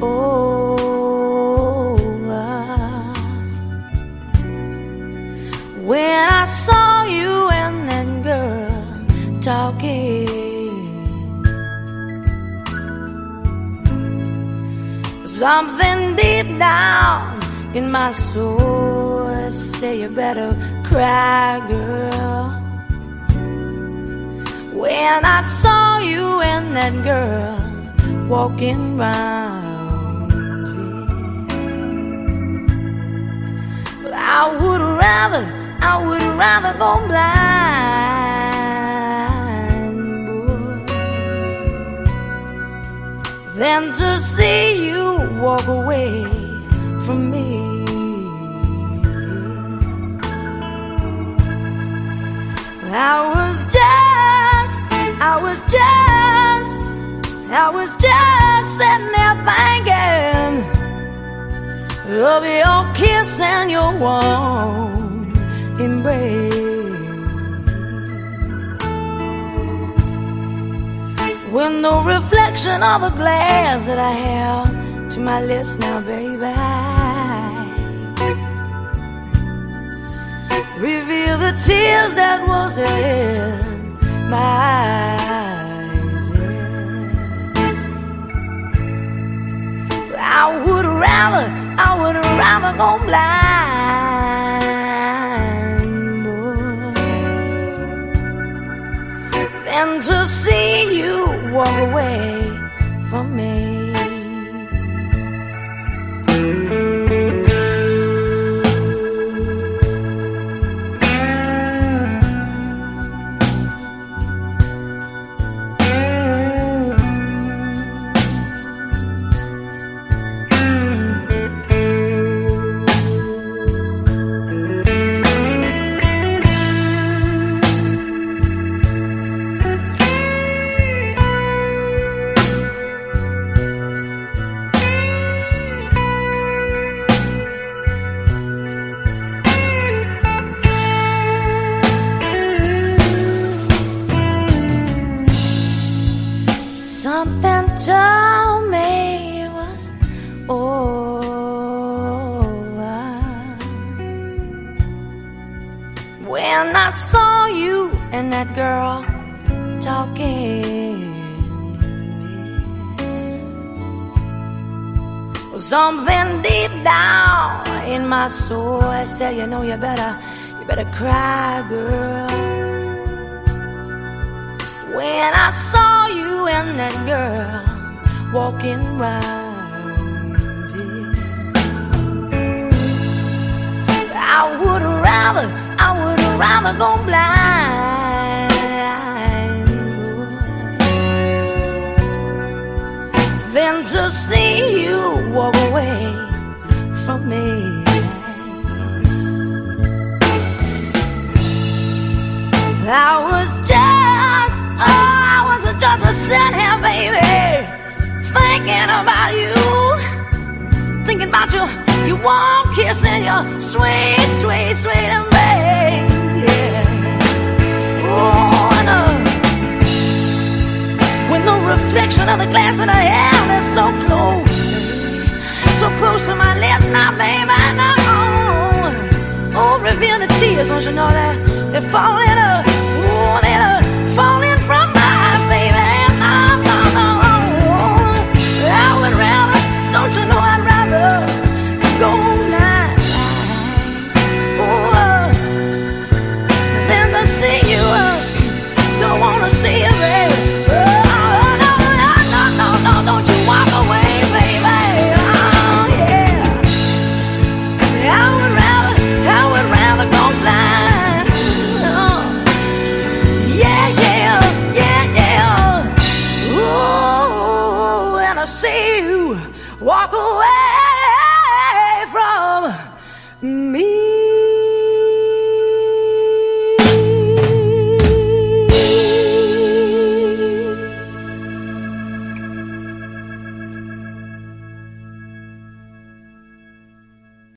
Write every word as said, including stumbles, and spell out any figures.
over. When I saw you and that girl talking, something deep down in my soul say you better cry, girl. When I saw you and that girl walking round, but I would rather, I would rather go blind, boy, than to see you walk away from me. I was just, I was just, I was just sitting there thinking of your kiss and your warm embrace, with no reflection of the glass that I held to my lips now, baby, reveal the tears that was in my eyes, yeah. I would rather, I would rather go blind, boy, than to see you walk away from me. Something told me it was over when I saw you and that girl talking. Something deep down in my soul I said, you know, you better, you better cry, girl. When I saw you and that girl walking round, yeah. I would rather, I would rather go blind, boy, than to see you walk away from me. I was just, oh, I was just a sitting here, baby, thinking about you, thinking about your, your warm kiss and your sweet, sweet, sweet embrace, yeah. Oh, and uh, with no reflection of the glass in her hair, that's so close, baby, so close to my lips now, baby, now, oh, oh, reveal the tears, don't you know that they're falling